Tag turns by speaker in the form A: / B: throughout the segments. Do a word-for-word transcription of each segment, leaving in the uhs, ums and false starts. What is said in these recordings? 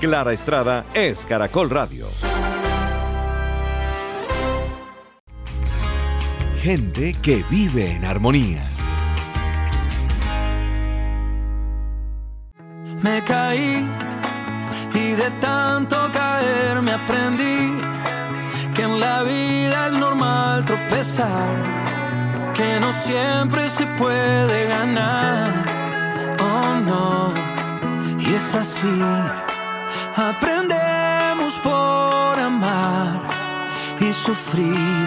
A: Clara Estrada es Caracol Radio.
B: Gente que vive en armonía.
C: Me caí y de tanto caer me aprendí que en la vida es normal tropezar, que no siempre se puede ganar, oh no, y es así, aprendemos por amar y sufrir,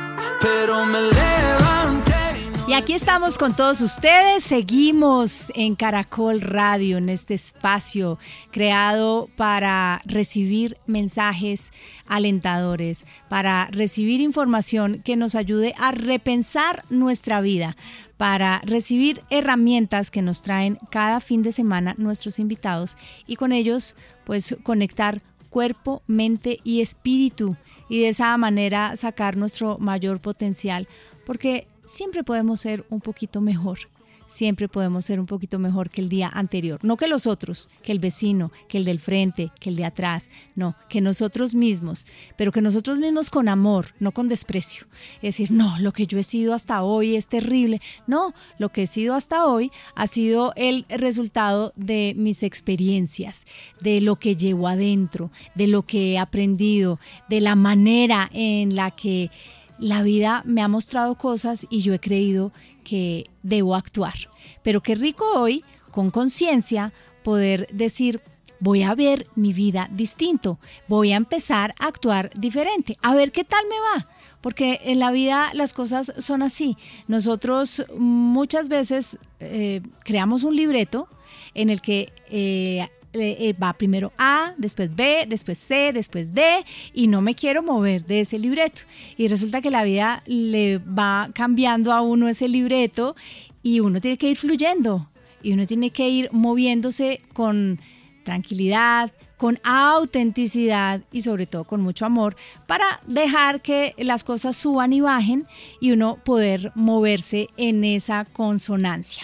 C: pero me levanté.
D: Y aquí estamos con todos ustedes, seguimos en Caracol Radio, en este espacio creado para recibir mensajes alentadores, para recibir información que nos ayude a repensar nuestra vida, para recibir herramientas que nos traen cada fin de semana nuestros invitados y con ellos pues conectar cuerpo, mente y espíritu y de esa manera sacar nuestro mayor potencial, porque siempre podemos ser un poquito mejor, siempre podemos ser un poquito mejor que el día anterior. No que los otros, que el vecino, que el del frente, que el de atrás, no, que nosotros mismos, pero que nosotros mismos con amor, no con desprecio. Es decir, no, lo que yo he sido hasta hoy es terrible. No, lo que he sido hasta hoy ha sido el resultado de mis experiencias, de lo que llevo adentro, de lo que he aprendido, de la manera en la que la vida me ha mostrado cosas y yo he creído que debo actuar. Pero qué rico hoy, con conciencia, poder decir, voy a ver mi vida distinto, voy a empezar a actuar diferente, a ver qué tal me va. Porque en la vida las cosas son así. Nosotros muchas veces eh, creamos un libreto en el que Eh, Eh, va primero A, después B, después C, después D y no me quiero mover de ese libreto y resulta que la vida le va cambiando a uno ese libreto y uno tiene que ir fluyendo y uno tiene que ir moviéndose con tranquilidad, con autenticidad y sobre todo con mucho amor para dejar que las cosas suban y bajen y uno poder moverse en esa consonancia.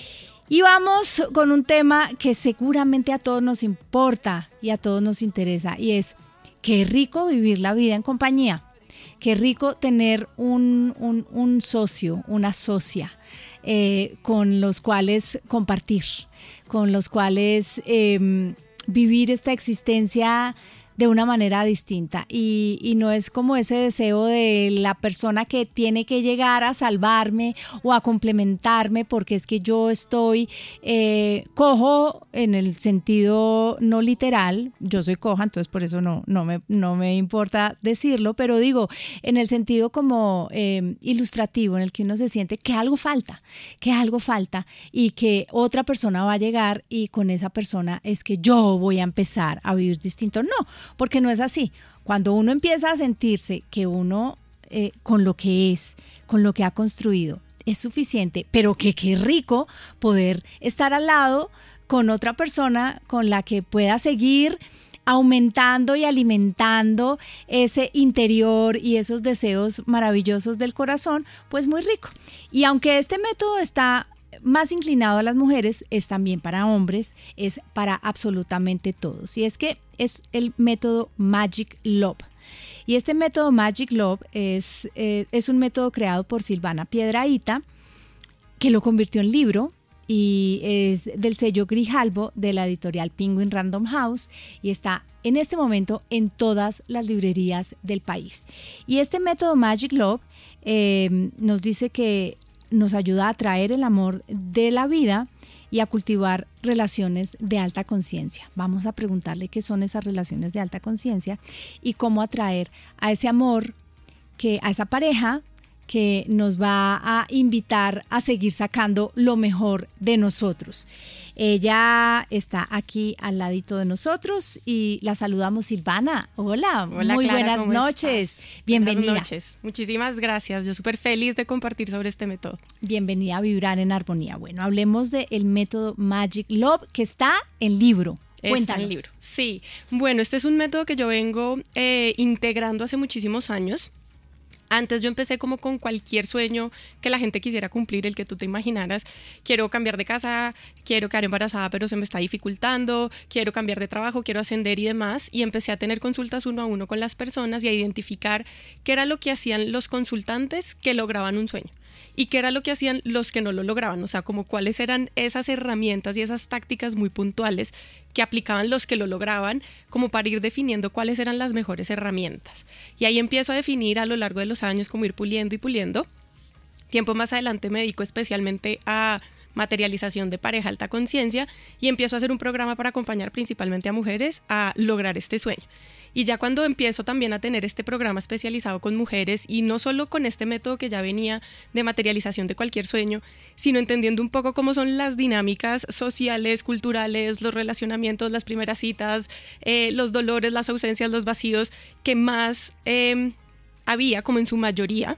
D: Y vamos con un tema que seguramente a todos nos importa y a todos nos interesa y es qué rico vivir la vida en compañía, qué rico tener un, un, un socio, una socia eh, con los cuales compartir, con los cuales eh, vivir esta existencia de una manera distinta y, y no es como ese deseo de la persona que tiene que llegar a salvarme o a complementarme porque es que yo estoy eh, cojo en el sentido no literal, yo soy coja, entonces por eso no, no, me, no me importa decirlo, pero digo en el sentido como eh, ilustrativo en el que uno se siente que algo falta, que algo falta y que otra persona va a llegar y con esa persona es que yo voy a empezar a vivir distinto. No, porque no es así. Cuando uno empieza a sentirse que uno eh, con lo que es, con lo que ha construido, es suficiente, pero que qué rico poder estar al lado con otra persona con la que pueda seguir aumentando y alimentando ese interior y esos deseos maravillosos del corazón, pues muy rico. Y aunque este método está más inclinado a las mujeres, es también para hombres, es para absolutamente todos. Y es que es el método Magic Love. Y este método Magic Love es, eh, es un método creado por Silvana Piedrahita, que lo convirtió en libro y es del sello Grijalbo de la editorial Penguin Random House y está en este momento en todas las librerías del país. Y este método Magic Love eh, nos dice que nos ayuda a atraer el amor de la vida y a cultivar relaciones de alta conciencia. Vamos a preguntarle qué son esas relaciones de alta conciencia y cómo atraer a ese amor, que, a esa pareja que nos va a invitar a seguir sacando lo mejor de nosotros. Ella está aquí al ladito de nosotros y la saludamos. Silvana, hola,
E: hola
D: muy
E: Clara,
D: buenas noches,
E: estás?
D: Bienvenida.
E: Buenas noches, muchísimas gracias, yo súper feliz de compartir sobre este método.
D: Bienvenida a Vibrar en Armonía. Bueno, hablemos del método Magic Love que está en libro. Cuéntanos.
E: Está en libro, sí. Bueno, este es un método que yo vengo eh, integrando hace muchísimos años. Antes yo empecé como con cualquier sueño que la gente quisiera cumplir, el que tú te imaginaras. Quiero cambiar de casa, quiero quedar embarazada pero se me está dificultando, quiero cambiar de trabajo, quiero ascender y demás. Y empecé a tener consultas uno a uno con las personas y a identificar qué era lo que hacían los consultantes que lograban un sueño y qué era lo que hacían los que no lo lograban. O sea, como cuáles eran esas herramientas y esas tácticas muy puntuales que aplicaban los que lo lograban, como para ir definiendo cuáles eran las mejores herramientas. Y ahí empiezo a definir a lo largo de los años, como ir puliendo y puliendo. Tiempo más adelante me dedico especialmente a materialización de pareja alta conciencia y empiezo a hacer un programa para acompañar principalmente a mujeres a lograr este sueño. Y ya cuando empiezo también a tener este programa especializado con mujeres, y no solo con este método que ya venía de materialización de cualquier sueño, sino entendiendo un poco cómo son las dinámicas sociales, culturales, los relacionamientos, las primeras citas, eh, los dolores, las ausencias, los vacíos, que más eh, había como en su mayoría,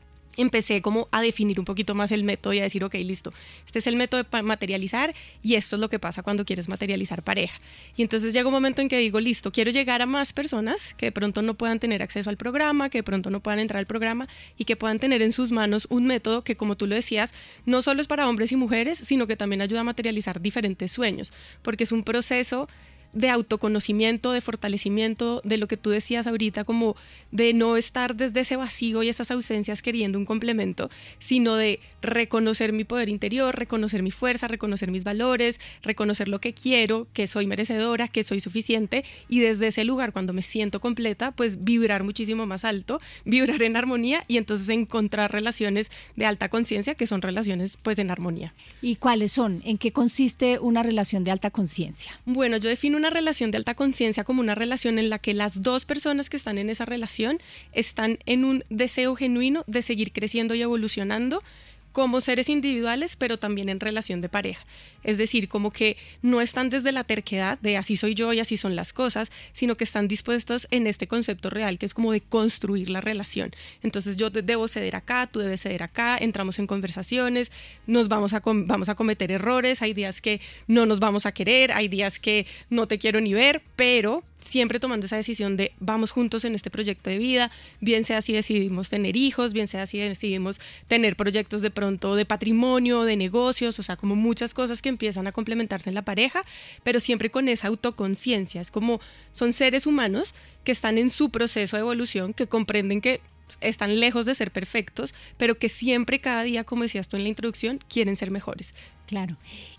E: empecé como a definir un poquito más el método y a decir, ok, listo, este es el método de materializar y esto es lo que pasa cuando quieres materializar pareja. Y entonces llega un momento en que digo, listo, quiero llegar a más personas que de pronto no puedan tener acceso al programa, que de pronto no puedan entrar al programa y que puedan tener en sus manos un método que, como tú lo decías, no solo es para hombres y mujeres, sino que también ayuda a materializar diferentes sueños, porque es un proceso de autoconocimiento, de fortalecimiento, de lo que tú decías ahorita, como de no estar desde ese vacío y esas ausencias queriendo un complemento, sino de reconocer mi poder interior, reconocer mi fuerza, reconocer mis valores, reconocer lo que quiero, que soy merecedora, que soy suficiente, y desde ese lugar, cuando me siento completa, pues vibrar muchísimo más alto, vibrar en armonía y entonces encontrar relaciones de alta conciencia que son relaciones pues en armonía.
D: ¿Y cuáles son? ¿En qué consiste una relación de alta conciencia?
E: Bueno, yo defino una relación de alta conciencia como una relación en la que las dos personas que están en esa relación están en un deseo genuino de seguir creciendo y evolucionando como seres individuales, pero también en relación de pareja. Es decir, como que no están desde la terquedad de así soy yo y así son las cosas, sino que están dispuestos en este concepto real que es como de construir la relación. Entonces yo debo ceder acá, tú debes ceder acá, entramos en conversaciones, nos vamos a, com- vamos a cometer errores, hay días que no nos vamos a querer, hay días que no te quiero ni ver, pero siempre tomando esa decisión de vamos juntos en este proyecto de vida, bien sea si decidimos tener hijos, bien sea si decidimos tener proyectos de pronto de patrimonio, de negocios, o sea, como muchas cosas que empiezan a complementarse en la pareja, pero siempre con esa autoconciencia. Es como son seres humanos que están en su proceso de evolución, que comprenden que están lejos de ser perfectos, pero que siempre, cada día, como decías tú en la introducción, quieren ser mejores.
D: Claro.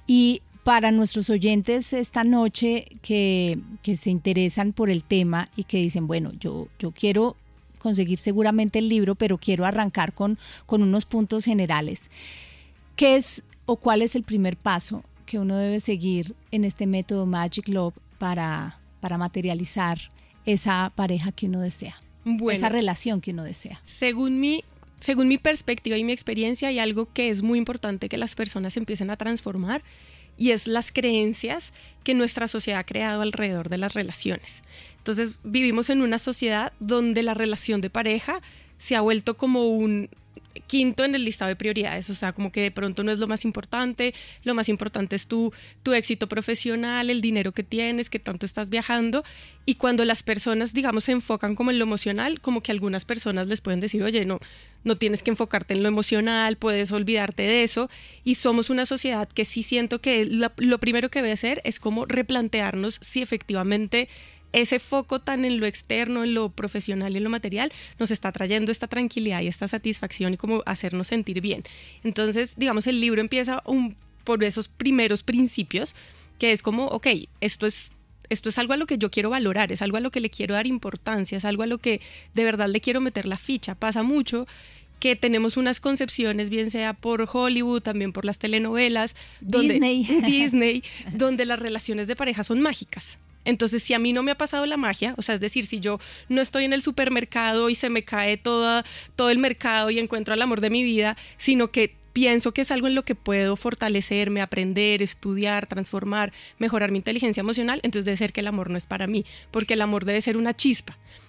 D: Y para nuestros oyentes esta noche que, que se interesan por el tema y que dicen, bueno, yo, yo quiero conseguir seguramente el libro, pero quiero arrancar con, con unos puntos generales. ¿Qué es o cuál es el primer paso que uno debe seguir en este método Magic Love para, para materializar esa pareja que uno desea? Bueno, esa relación que uno desea.
E: Según mi según mi perspectiva y mi experiencia, hay algo que es muy importante que las personas empiecen a transformar, y es las creencias que nuestra sociedad ha creado alrededor de las relaciones. Entonces vivimos en una sociedad donde la relación de pareja se ha vuelto como un quinto en el listado de prioridades, o sea, como que de pronto no es lo más importante, lo más importante es tu, tu éxito profesional, el dinero que tienes, que tanto estás viajando, y cuando las personas, digamos, se enfocan como en lo emocional, como que algunas personas les pueden decir, oye, no, no tienes que enfocarte en lo emocional, puedes olvidarte de eso, y somos una sociedad que sí siento que lo, lo primero que debe hacer es como replantearnos si efectivamente ese foco tan en lo externo, en lo profesional y en lo material nos está trayendo esta tranquilidad y esta satisfacción y como hacernos sentir bien. Entonces, digamos, el libro empieza un, por esos primeros principios, que es como, ok, esto es, esto es algo a lo que yo quiero valorar, es algo a lo que le quiero dar importancia, es algo a lo que de verdad le quiero meter la ficha. Pasa mucho que tenemos unas concepciones, bien sea por Hollywood, también por las telenovelas,
D: Disney,
E: donde, Disney, donde las relaciones de pareja son mágicas. Entonces, si a mí no me ha pasado la magia, o sea, es decir, si yo no estoy en el supermercado y se me cae toda, todo el mercado y encuentro al amor de mi vida, sino que pienso que es algo en lo que puedo fortalecerme, aprender, estudiar, transformar, mejorar mi inteligencia emocional, entonces debe ser que el amor no es para mí, porque el amor debe ser una chispa.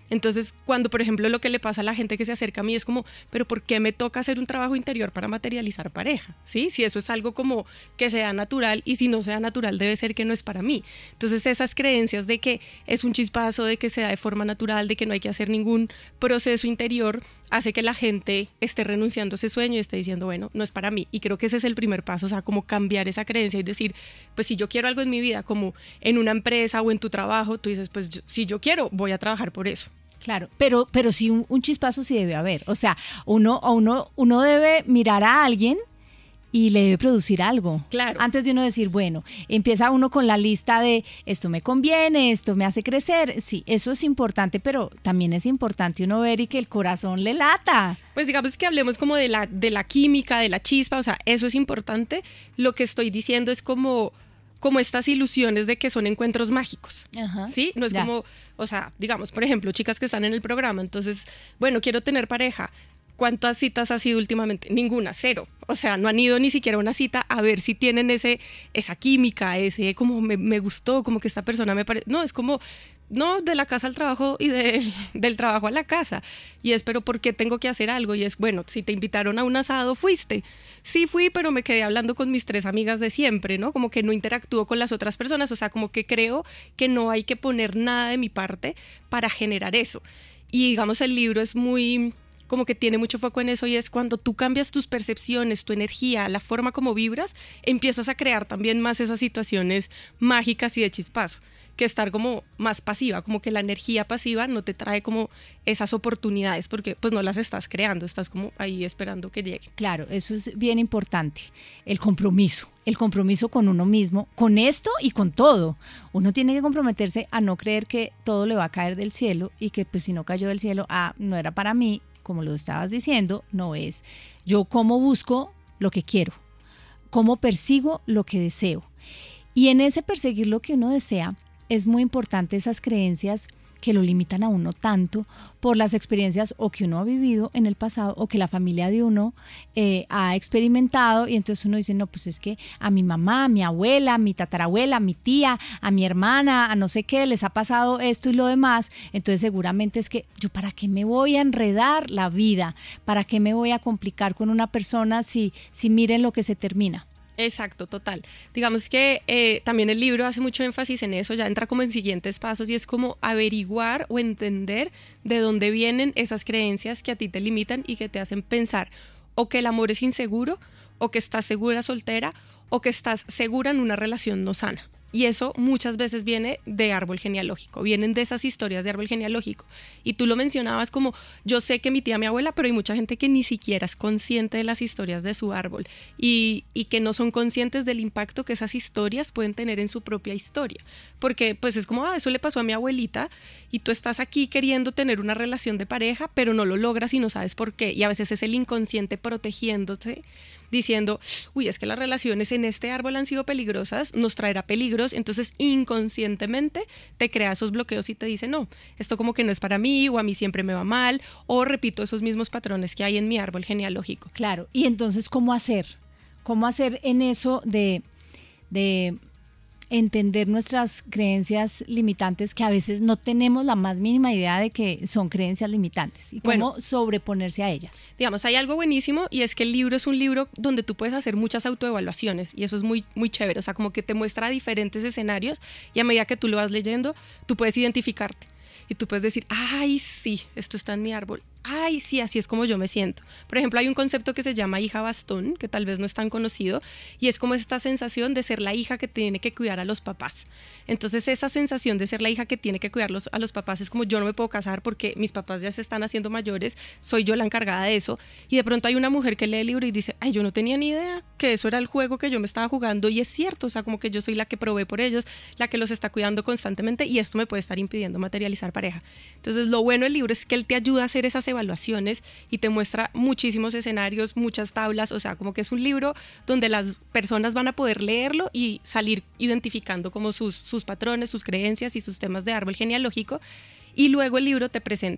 E: Entonces, cuando, por ejemplo, lo que le pasa a la gente que se acerca a mí es como, pero ¿por qué me toca hacer un trabajo interior para materializar pareja? ¿Sí? Si eso es algo como que sea natural, y si no sea natural debe ser que no es para mí. Entonces, esas creencias de que es un chispazo, de que se da de forma natural, de que no hay que hacer ningún proceso interior, hace que la gente esté renunciando a ese sueño y esté diciendo, bueno, no es para mí. Y creo que ese es el primer paso, o sea, como cambiar esa creencia y decir, pues si yo quiero algo en mi vida, como en una empresa o en tu trabajo, tú dices, pues yo, si yo quiero, voy a trabajar por eso.
D: Claro, pero, pero sí un, un chispazo sí debe haber. O sea, uno, uno, uno debe mirar a alguien y le debe producir algo.
E: Claro.
D: Antes de uno decir, bueno, empieza uno con la lista de esto me conviene, esto me hace crecer. Sí, eso es importante, pero también es importante uno ver y que el corazón le lata.
E: Pues digamos que hablemos como de la, de la química, de la chispa, o sea, eso es importante. Lo que estoy diciendo es como... como estas ilusiones de que son encuentros mágicos, Ajá, ¿sí? No es ya. como, o sea, digamos, por ejemplo, chicas que están en el programa, entonces, bueno, quiero tener pareja. ¿Cuántas citas ha sido últimamente? Ninguna, cero. O sea, no han ido ni siquiera a una cita a ver si tienen ese, esa química, ese como me, me gustó, como que esta persona me parece... No, es como, no, de la casa al trabajo y de, del trabajo a la casa. Y es, pero ¿por qué tengo que hacer algo? Y es, bueno, si te invitaron a un asado, fuiste. Sí fui, pero me quedé hablando con mis tres amigas de siempre, ¿no? Como que no interactúo con las otras personas. O sea, como que creo que no hay que poner nada de mi parte para generar eso. Y digamos, el libro es muy... como que tiene mucho foco en eso, y es cuando tú cambias tus percepciones, tu energía, la forma como vibras, empiezas a crear también más esas situaciones mágicas y de chispazo, que estar como más pasiva, como que la energía pasiva no te trae como esas oportunidades, porque pues no las estás creando, estás como ahí esperando que llegue.
D: Claro, eso es bien importante, el compromiso, el compromiso con uno mismo, con esto y con todo. Uno tiene que comprometerse a no creer que todo le va a caer del cielo y que pues si no cayó del cielo, ah, no era para mí, como lo estabas diciendo, no es. Yo cómo busco lo que quiero, cómo persigo lo que deseo. Y en ese perseguir lo que uno desea, es muy importante esas creencias que lo limitan a uno tanto por las experiencias o que uno ha vivido en el pasado o que la familia de uno eh, ha experimentado, y entonces uno dice, no, pues es que a mi mamá, a mi abuela, a mi tatarabuela, a mi tía, a mi hermana, a no sé qué, les ha pasado esto y lo demás, entonces seguramente es que yo para qué me voy a enredar la vida, para qué me voy a complicar con una persona si, si miren lo que se termina.
E: Exacto, total. Digamos que eh, también el libro hace mucho énfasis en eso, ya entra como en siguientes pasos, y es como averiguar o entender de dónde vienen esas creencias que a ti te limitan y que te hacen pensar o que el amor es inseguro, o que estás segura soltera, o que estás segura en una relación no sana. Y eso muchas veces viene de árbol genealógico, vienen de esas historias de árbol genealógico. Y tú lo mencionabas como, yo sé que mi tía, mi abuela, pero hay mucha gente que ni siquiera es consciente de las historias de su árbol y, y que no son conscientes del impacto que esas historias pueden tener en su propia historia. Porque pues es como, ah, eso le pasó a mi abuelita, y tú estás aquí queriendo tener una relación de pareja, pero no lo logras y no sabes por qué. Y a veces es el inconsciente protegiéndote, diciendo, uy, es que las relaciones en este árbol han sido peligrosas, nos traerá peligros, entonces inconscientemente te crea esos bloqueos y te dice, no, esto como que no es para mí, o a mí siempre me va mal, o repito esos mismos patrones que hay en mi árbol genealógico.
D: Claro, y entonces, ¿cómo hacer? ¿Cómo hacer en eso de, de entender nuestras creencias limitantes, que a veces no tenemos la más mínima idea de que son creencias limitantes, y cómo bueno, sobreponerse a ellas?
E: Digamos, hay algo buenísimo, y es que el libro es un libro donde tú puedes hacer muchas autoevaluaciones, y eso es muy, muy chévere, o sea, como que te muestra diferentes escenarios, y a medida que tú lo vas leyendo, tú puedes identificarte, y tú puedes decir, ay, sí, esto está en mi árbol, ay, sí, así es como yo me siento. Por ejemplo, hay un concepto que se llama hija bastón, que tal vez no es tan conocido, y es como esta sensación de ser la hija que tiene que cuidar a los papás. Entonces, esa sensación de ser la hija que tiene que cuidar los, a los papás es como, yo no me puedo casar porque mis papás ya se están haciendo mayores, soy yo la encargada de eso. Y de pronto hay una mujer que lee el libro y dice, ay, yo no tenía ni idea que eso era el juego que yo me estaba jugando, y es cierto, o sea, como que yo soy la que provee por ellos, la que los está cuidando constantemente, y esto me puede estar impidiendo materializar pareja. Entonces, lo bueno del libro es que él te ayuda a hacer esas evaluaciones y te muestra muchísimos escenarios, muchas tablas, o sea, como que es un libro donde las personas van a poder leerlo y salir identificando como sus, sus patrones, sus creencias y sus temas de árbol genealógico. Y luego el libro te presenta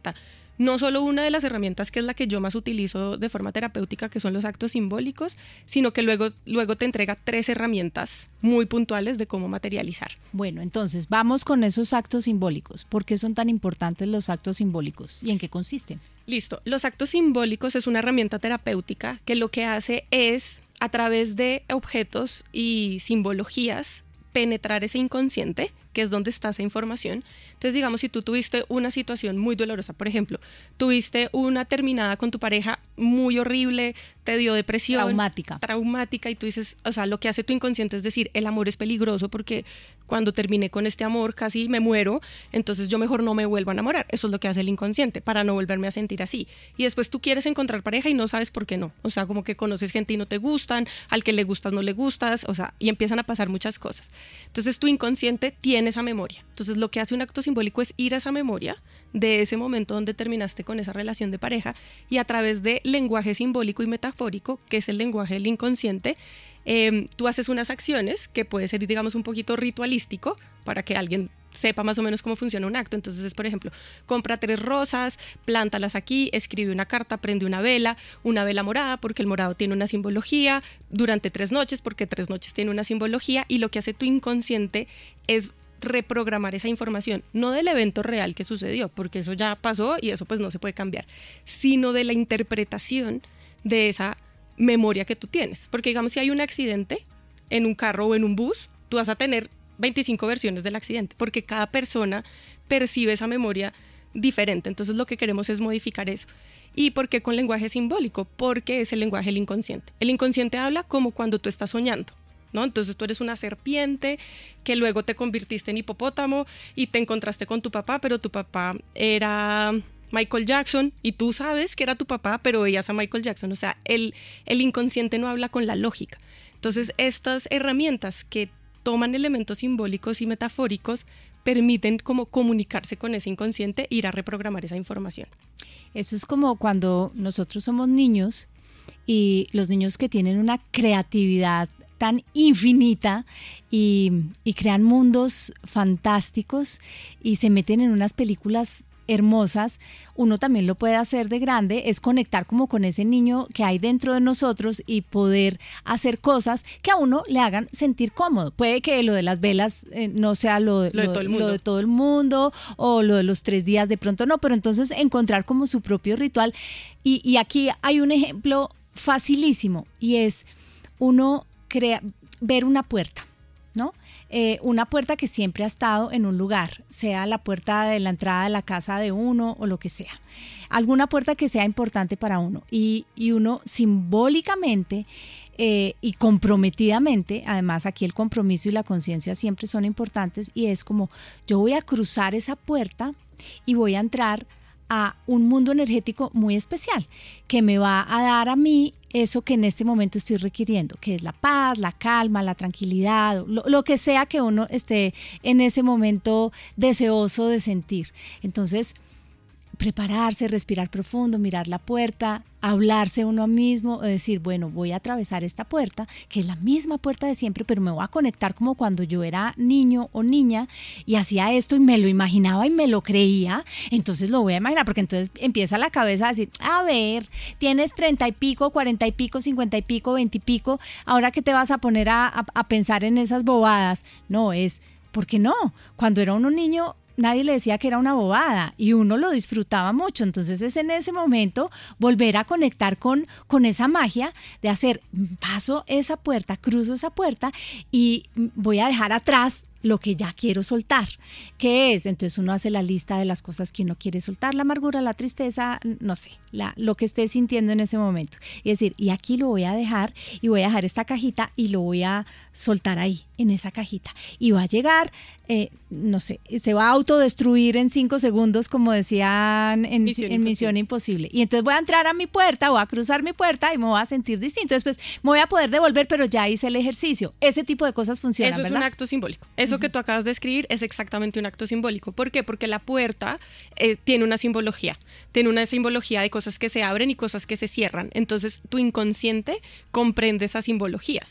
E: no solo una de las herramientas que es la que yo más utilizo de forma terapéutica, que son los actos simbólicos, sino que luego, luego te entrega tres herramientas muy puntuales de cómo materializar.
D: Bueno, entonces vamos con esos actos simbólicos. ¿Por qué son tan importantes los actos simbólicos y en qué consisten?
E: Listo. Los actos simbólicos es una herramienta terapéutica que lo que hace es, a través de objetos y simbologías, penetrar ese inconsciente, que es donde está esa información. Entonces, digamos, si tú tuviste una situación muy dolorosa, por ejemplo, tuviste una terminada con tu pareja muy horrible, te dio depresión.
D: Traumática.
E: Traumática, y tú dices, o sea, lo que hace tu inconsciente es decir, el amor es peligroso porque cuando terminé con este amor casi me muero, entonces yo mejor no me vuelvo a enamorar. Eso es lo que hace el inconsciente, para no volverme a sentir así. Y después tú quieres encontrar pareja y no sabes por qué no. O sea, como que conoces gente y no te gustan, al que le gustas no le gustas, o sea, y empiezan a pasar muchas cosas. Entonces tu inconsciente tiene esa memoria. Entonces lo que hace un acto simbólico es ir a esa memoria de ese momento donde terminaste con esa relación de pareja, y a través de lenguaje simbólico y metafórico, que es el lenguaje del inconsciente, eh, tú haces unas acciones que puede ser, digamos, un poquito ritualístico para que alguien sepa más o menos cómo funciona un acto. Entonces es, por ejemplo, compra tres rosas, plántalas aquí, escribe una carta, prende una vela, una vela morada porque el morado tiene una simbología, durante tres noches porque tres noches tiene una simbología, y lo que hace tu inconsciente es reprogramar esa información, no del evento real que sucedió, porque eso ya pasó y eso pues no se puede cambiar, sino de la interpretación de esa memoria que tú tienes. Porque digamos, si hay un accidente en un carro o en un bus, tú vas a tener veinticinco versiones del accidente, porque cada persona percibe esa memoria diferente. Entonces lo que queremos es modificar eso. ¿Y por qué con lenguaje simbólico? Porque es el lenguaje del inconsciente. El inconsciente habla como cuando tú estás soñando, ¿no? Entonces tú eres una serpiente que luego te convirtiste en hipopótamo y te encontraste con tu papá, pero tu papá era Michael Jackson y tú sabes que era tu papá, pero veías a Michael Jackson. O sea, el, el inconsciente no habla con la lógica. Entonces estas herramientas que toman elementos simbólicos y metafóricos permiten como comunicarse con ese inconsciente e ir a reprogramar esa información.
D: Eso es como cuando nosotros somos niños, y los niños que tienen una creatividad tan infinita y, y crean mundos fantásticos y se meten en unas películas hermosas, uno también lo puede hacer de grande, es conectar como con ese niño que hay dentro de nosotros y poder hacer cosas que a uno le hagan sentir cómodo. Puede que lo de las velas eh, no sea lo,
E: lo, de
D: lo,
E: todo el mundo.
D: lo de todo el mundo, o lo de los tres días de pronto no, pero entonces encontrar como su propio ritual. Y, y aquí hay un ejemplo facilísimo, y es uno crea, ver una puerta, ¿no? Eh, una puerta que siempre ha estado en un lugar, sea la puerta de la entrada de la casa de uno o lo que sea, alguna puerta que sea importante para uno, y, y uno simbólicamente eh, y comprometidamente, además aquí el compromiso y la conciencia siempre son importantes, y es como yo voy a cruzar esa puerta y voy a entrar a un mundo energético muy especial que me va a dar a mí eso que en este momento estoy requiriendo, que es la paz, la calma, la tranquilidad, lo, lo que sea que uno esté en ese momento deseoso de sentir. Entonces, prepararse, respirar profundo, mirar la puerta, hablarse uno mismo, decir, bueno, voy a atravesar esta puerta, que es la misma puerta de siempre, pero me voy a conectar como cuando yo era niño o niña y hacía esto y me lo imaginaba y me lo creía, entonces lo voy a imaginar, porque entonces empieza la cabeza a decir, a ver, tienes treinta y pico, cuarenta y pico, cincuenta y pico, veinte y pico, ahora que te vas a poner a, a, a pensar en esas bobadas. No, es, ¿por qué no? Cuando era uno niño, nadie le decía que era una bobada y uno lo disfrutaba mucho. Entonces es en ese momento volver a conectar con, con esa magia de hacer, paso esa puerta, cruzo esa puerta y voy a dejar atrás lo que ya quiero soltar. ¿Qué es? Entonces uno hace la lista de las cosas que uno quiere soltar, la amargura, la tristeza, no sé, la, lo que esté sintiendo en ese momento. Y decir, y aquí lo voy a dejar, y voy a dejar esta cajita y lo voy a soltar ahí, en esa cajita. Y va a llegar, eh, no sé, se va a autodestruir en cinco segundos, como decían en Misión, en Misión Imposible. Y entonces voy a entrar a mi puerta, voy a cruzar mi puerta y me voy a sentir distinto. Después me voy a poder devolver, pero ya hice el ejercicio. Ese tipo de cosas funcionan,
E: Eso es
D: ¿verdad?
E: un acto simbólico. Eso que tú acabas de escribir es exactamente un acto simbólico. ¿Por qué? Porque la puerta eh, tiene una simbología. Tiene una simbología de cosas que se abren y cosas que se cierran. Entonces, tu inconsciente comprende esas simbologías.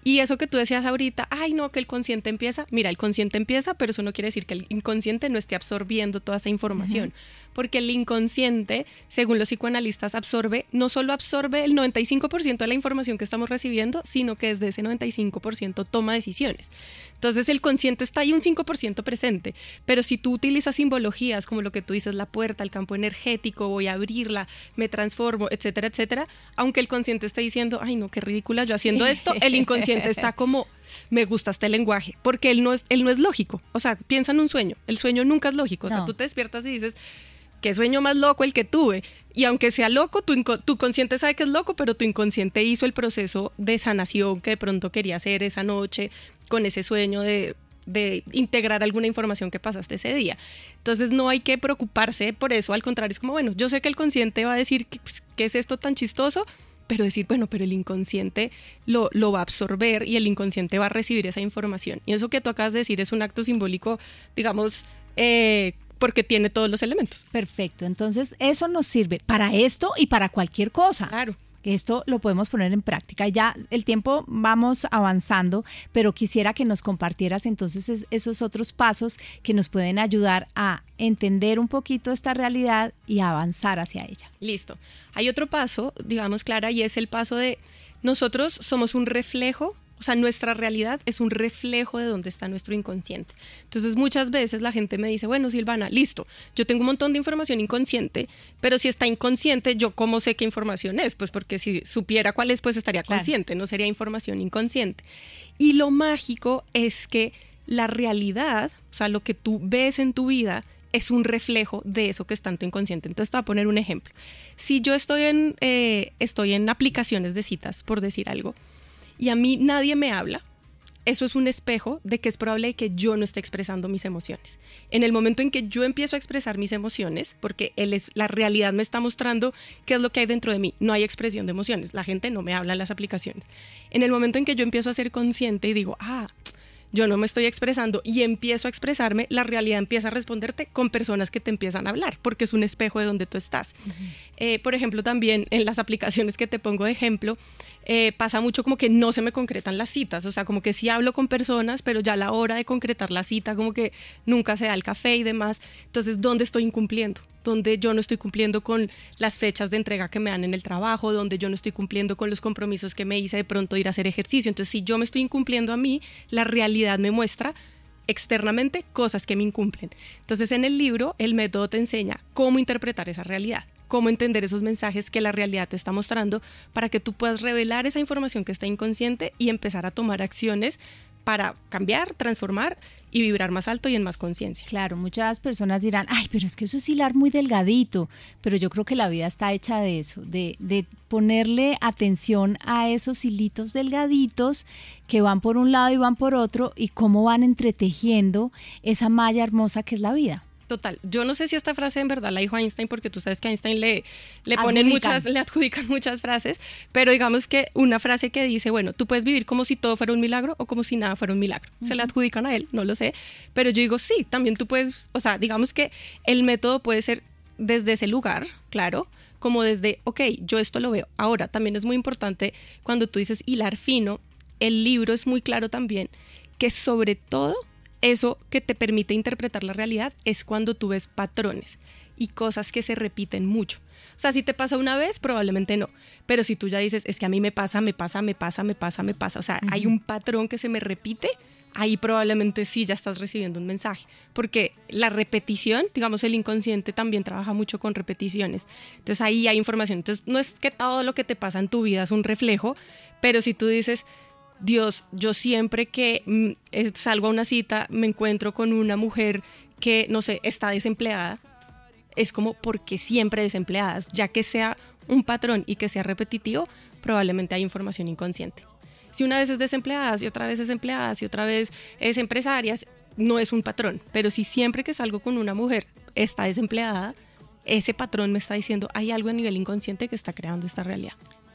E: Y eso que tú decías ahorita, ay no, que el consciente empieza, mira, el consciente empieza, pero eso no quiere decir que el inconsciente no esté absorbiendo toda esa información. Uh-huh. Porque el inconsciente, según los psicoanalistas, absorbe, no solo absorbe el noventa y cinco por ciento de la información que estamos recibiendo, sino que desde ese noventa y cinco por ciento toma decisiones. Entonces el consciente está ahí un cinco por ciento presente, pero si tú utilizas simbologías como lo que tú dices, la puerta, el campo energético, voy a abrirla, me transformo, etcétera, etcétera, aunque el consciente esté diciendo, ay no, qué ridícula yo haciendo esto, el inconsciente está como, me gusta este lenguaje, porque él no es, él no es lógico. O sea, piensa en un sueño, el sueño nunca es lógico. O sea, no. Tú te despiertas y dices, qué sueño más loco el que tuve. Y aunque sea loco, tu, inco- tu consciente sabe que es loco, pero tu inconsciente hizo el proceso de sanación que de pronto quería hacer esa noche con ese sueño de, de integrar alguna información que pasaste ese día. Entonces no hay que preocuparse por eso, al contrario, es como, bueno, yo sé que el consciente va a decir, ¿qué, pues, ¿qué es esto tan chistoso? Pero decir, bueno, pero el inconsciente lo, lo va a absorber y el inconsciente va a recibir esa información. Y eso que tú acabas de decir es un acto simbólico, digamos, eh, porque tiene todos los elementos.
D: Perfecto, entonces eso nos sirve para esto y para cualquier cosa.
E: Claro.
D: Esto lo podemos poner en práctica. Ya el tiempo vamos avanzando, pero quisiera que nos compartieras entonces es, esos otros pasos que nos pueden ayudar a entender un poquito esta realidad y a avanzar hacia ella.
E: Listo. Hay otro paso, digamos, Clara, y es el paso de nosotros somos un reflejo. O sea, nuestra realidad es un reflejo de dónde está nuestro inconsciente. Entonces, muchas veces la gente me dice, bueno, Silvana, listo, yo tengo un montón de información inconsciente, pero si está inconsciente, ¿yo cómo sé qué información es? Pues porque si supiera cuál es, pues estaría consciente, claro. No sería información inconsciente. Y lo mágico es que la realidad, o sea, lo que tú ves en tu vida, es un reflejo de eso que está en tu inconsciente. Entonces, te voy a poner un ejemplo. Si yo estoy en, eh, estoy en aplicaciones de citas, por decir algo, y a mí nadie me habla, eso es un espejo de que es probable que yo no esté expresando mis emociones. En el momento en que yo empiezo a expresar mis emociones, porque él es, la realidad me está mostrando qué es lo que hay dentro de mí, no hay expresión de emociones, la gente no me habla en las aplicaciones. En el momento en que yo empiezo a ser consciente y digo, ah, yo no me estoy expresando y empiezo a expresarme, la realidad empieza a responderte con personas que te empiezan a hablar, porque es un espejo de donde tú estás. Uh-huh. Eh, por ejemplo, también en las aplicaciones que te pongo de ejemplo, eh, pasa mucho como que no se me concretan las citas, o sea, como que sí hablo con personas, pero ya a la hora de concretar la cita, como que nunca se da el café y demás. Entonces, ¿dónde estoy incumpliendo? Donde yo no estoy cumpliendo con las fechas de entrega que me dan en el trabajo, donde yo no estoy cumpliendo con los compromisos que me hice de pronto ir a hacer ejercicio. Entonces, si yo me estoy incumpliendo a mí, la realidad me muestra externamente cosas que me incumplen. Entonces, en el libro, el método te enseña cómo interpretar esa realidad, cómo entender esos mensajes que la realidad te está mostrando para que tú puedas revelar esa información que está inconsciente y empezar a tomar acciones para cambiar, transformar y vibrar más alto y en más conciencia.
D: Claro, muchas personas dirán, ay, pero es que eso es hilar muy delgadito, pero yo creo que la vida está hecha de eso, de, de ponerle atención a esos hilitos delgaditos que van por un lado y van por otro y cómo van entretejiendo esa malla hermosa que es la vida.
E: Total, yo no sé si esta frase en verdad la dijo Einstein, porque tú sabes que a Einstein le, le ponen muchas, le adjudican muchas frases, pero digamos que una frase que dice, bueno, tú puedes vivir como si todo fuera un milagro o como si nada fuera un milagro. Uh-huh. Se le adjudican a él, no lo sé, pero yo digo, sí, también tú puedes, o sea, digamos que el método puede ser desde ese lugar, claro, como desde, ok, yo esto lo veo. Ahora, también es muy importante cuando tú dices hilar fino, el libro es muy claro también que sobre todo eso que te permite interpretar la realidad es cuando tú ves patrones y cosas que se repiten mucho. O sea, si te pasa una vez, probablemente no. Pero si tú ya dices, es que a mí me pasa, me pasa, me pasa, me pasa, me pasa. O sea, uh-huh. hay un patrón que se me repite, ahí probablemente sí ya estás recibiendo un mensaje. Porque la repetición, digamos, el inconsciente también trabaja mucho con repeticiones. Entonces ahí hay información. Entonces no es que todo lo que te pasa en tu vida es un reflejo, pero si tú dices, Dios, yo siempre que mm, salgo a una cita me encuentro con una mujer que, no sé, está desempleada, es como porque siempre desempleadas, ya que sea un patrón y que sea repetitivo, probablemente hay información inconsciente. Si una vez es desempleada y otra vez es empleada y otra vez es empresaria, no es un patrón, pero si siempre que salgo con una mujer está desempleada, ese patrón me está diciendo hay algo a nivel inconsciente que está creando esta realidad.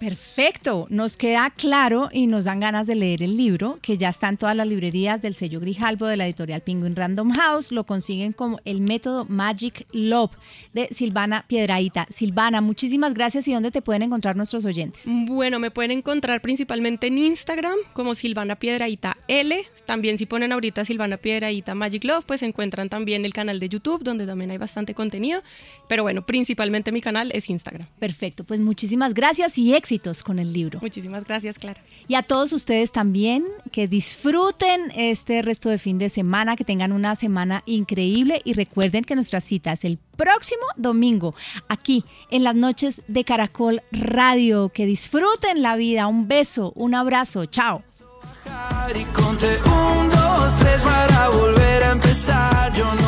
D: Perfecto, nos queda claro y nos dan ganas de leer el libro, que ya está en todas las librerías del sello Grijalbo de la editorial Penguin Random House. Lo consiguen como El Método Magic Love de Silvana Piedrahita. Silvana, muchísimas gracias. ¿Y dónde te pueden encontrar nuestros oyentes?
E: Bueno, me pueden encontrar principalmente en Instagram como Silvana Piedrahita L. También si ponen ahorita Silvana Piedrahita Magic Love, pues encuentran también el canal de YouTube, donde también hay bastante contenido. Pero bueno, principalmente mi canal es Instagram.
D: Perfecto, pues muchísimas gracias y éxitos con el libro.
E: Muchísimas gracias, Clara.
D: Y a todos ustedes también, que disfruten este resto de fin de semana, que tengan una semana increíble y recuerden que nuestra cita es el próximo domingo, aquí en las noches de Caracol Radio. Que disfruten la vida. Un beso, un abrazo, chao.
C: Y conté un, dos, tres para volver a empezar. Yo no